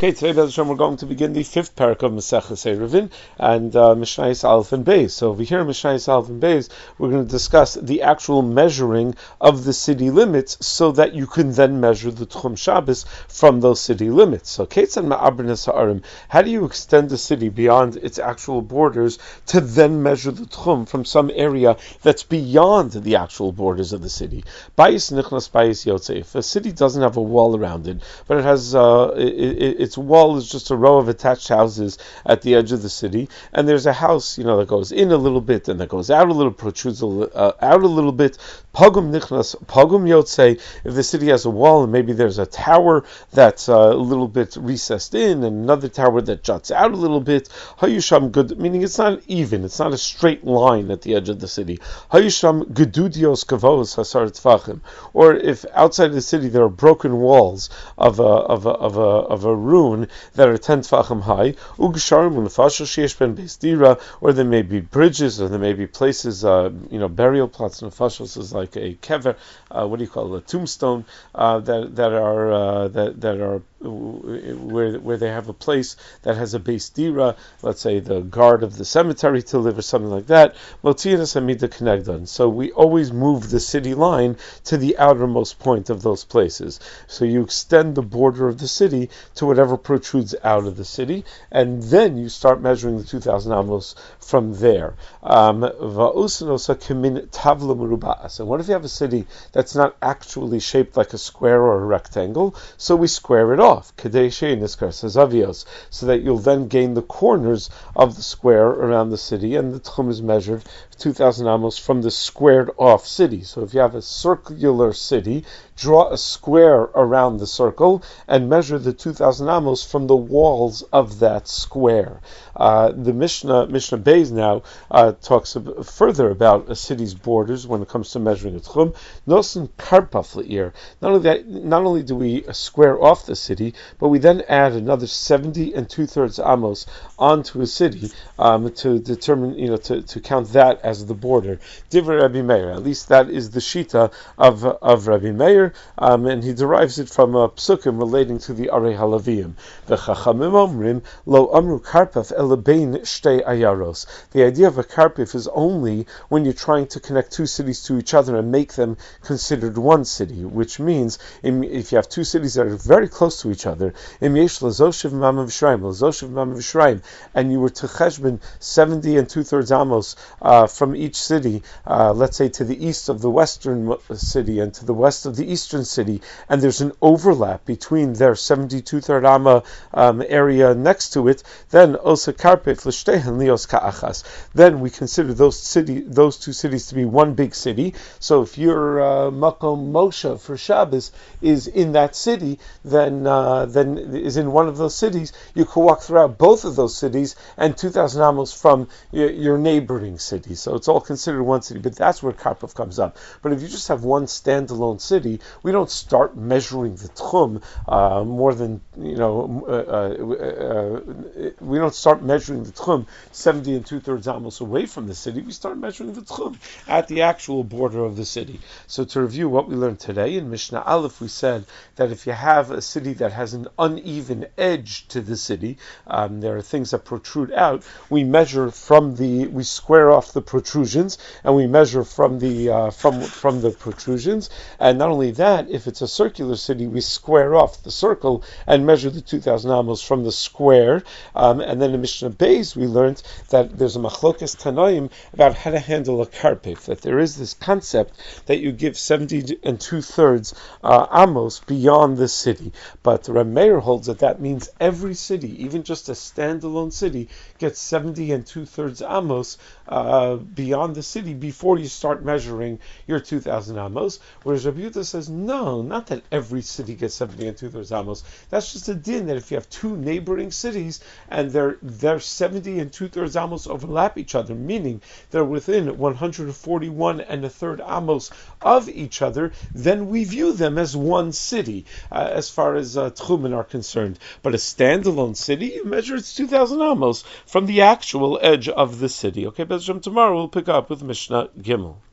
Okay, today, Bez Hashem, we're going to begin the fifth parak of Maseches Eruvin and Mishnayos Aleph and Beis. So over here in Mishnayos Aleph and Beis, we're going to discuss the actual measuring of the city limits so that you can then measure the Tchum Shabbos from those city limits. So, Ketzan Ma'abernes Ha'arim, how do you extend the city beyond its actual borders to then measure the Tchum from some area that's beyond the actual borders of the city? Bayis Nichnas Bayis Yotze. If a city doesn't have a wall around it, but it has its wall is just a row of attached houses at the edge of the city, and there's a house, that goes in a little bit and that goes out a little, protrudes out a little bit. Pagum nichnas, pagum yotze. If the city has a wall and maybe there's a tower that's a little bit recessed in, and another tower that juts out a little bit, hayusham good, meaning it's not even, it's not a straight line at the edge of the city. Hayusham gedudios kavos hasar tzvachim. Or if outside the city there are broken walls of a ruin that are 10 tfachim high, or there may be bridges, or there may be places, burial plots. Nefashos is like a kever, a tombstone, that are where they have a place that has a base dira, let's say the guard of the cemetery to live or something like that. So we always move the city line to the outermost point of those places. So you extend the border of the city to whatever protrudes out of the city, and then you start measuring the 2,000 amos from there. And what if you have a city that's not actually shaped like a square or a rectangle? So we square it off, so that you'll then gain the corners of the square around the city, and the tchum is measured 2,000 amos from the squared off city. So if you have a circular city, draw a square around the circle and measure the 2,000 amos from the walls of that square. The Mishnah Beis now talks further about a city's borders when it comes to measuring a tchum. Nosen karpaf le'ir. Not only do we square off the city, but we then add another 70 2/3 amos onto a city to determine, to count that as the border. Divrei Rabbi Meir. At least that is the shita of Rabbi Meir, and he derives it from a psukim relating to the Arei Halavim. The Chachamim omrim lo amru karpaf elabein shtei ayaros. The idea of a karpif is only when you're trying to connect two cities to each other and make them considered one city, which means if you have two cities that are very close to each other, and you were to cheshbon 70 2/3 amos from each city, let's say to the east of the western city and to the west of the eastern city, and there's an overlap between their 70 2/3 amma area next to it, then osa karpif l'shtehen lios ka'achas. Then we consider those two cities to be one big city. So if your Makom Moshe for Shabbos is in that city, then is in one of those cities, you can walk throughout both of those cities and 2,000 amos from your neighboring city. So it's all considered one city, but that's where Karpov comes up. But if you just have one standalone city, we don't start measuring the tchum more than, we don't start measuring the tchum 70 2/3 amos away from the city. We start measuring the tchum at the actual border of the city. So to review what we learned today, in Mishnah Aleph we said that if you have a city that has an uneven edge to the city, there are things that protrude out, we square off the protrusions, and we measure from the protrusions. And not only that, if it's a circular city, we square off the circle and measure the 2,000 amos from the square. And then in Mishnah Beis we learned that there's a machlokas tanoim about how to handle a karpif, that there is this concept that you give 70 2/3 amos beyond the city. But Reb Meir holds that means every city, even just a standalone city, gets 70 2/3 amos beyond the city before you start measuring your 2,000 amos. Whereas Rabbi Yehuda says, no, not that every city gets 70 2/3 amos. That's just a din that if you have two neighboring cities and their 70 2/3 amos overlap each other, meaning they're within 141 1/3 amos of each other, then we view them as one city as far as tchumen are concerned. But a standalone city, you measure its 2,000 amos from the actual edge of the city. Okay, Bez Hashem, tomorrow we'll pick up with Mishnah Gimel.